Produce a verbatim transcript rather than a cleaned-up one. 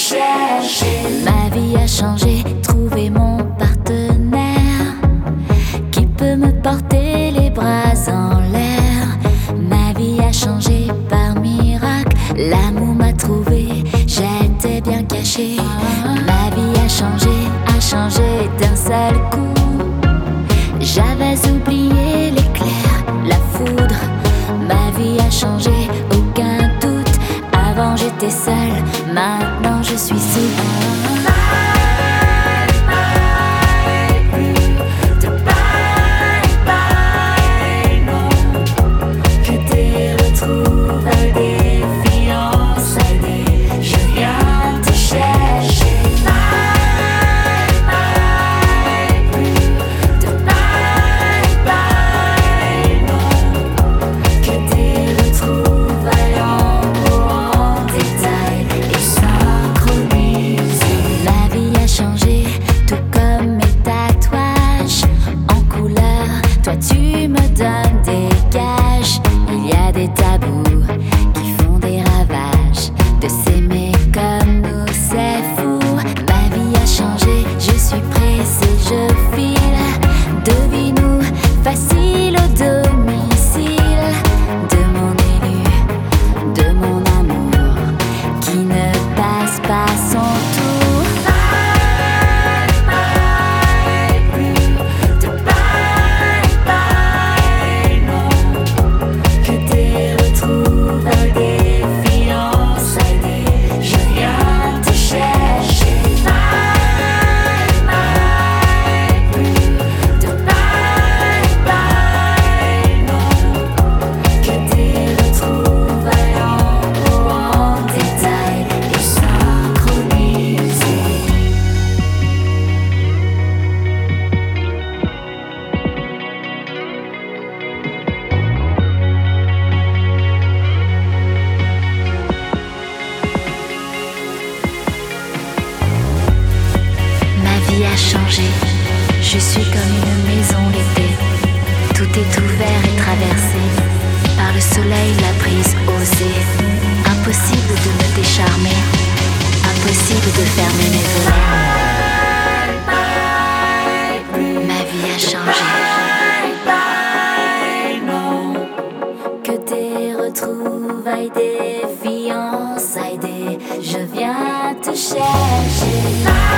chercher. Ma vie a changé, trouvé mon partenaire qui peut me porter les bras en l'air. Ma vie a changé par miracle, l'amour m'a trouvé, j'étais bien cachée. Ma vie a changé, a changé d'un seul coup. J'avais oublié l'éclair, la foudre. Ma vie a changé, aucun doute. Avant j'étais seule, maintenant je suis souple. Tu me donnes des gages, il y a des tabous qui font des ravages. De s'aimer comme nous c'est fou. Ma vie a changé, je suis pressée, je file. Devine-nous, facile au domicile de mon élu, de mon amour qui ne passe pas son tour. A changé, je suis comme une maison l'été. Tout est ouvert et traversé par le soleil, la brise osée. Impossible de me décharmer, impossible de fermer mes volets. Ma vie a changé. Que des retrouvailles, des fiançailles, des je viens te chercher.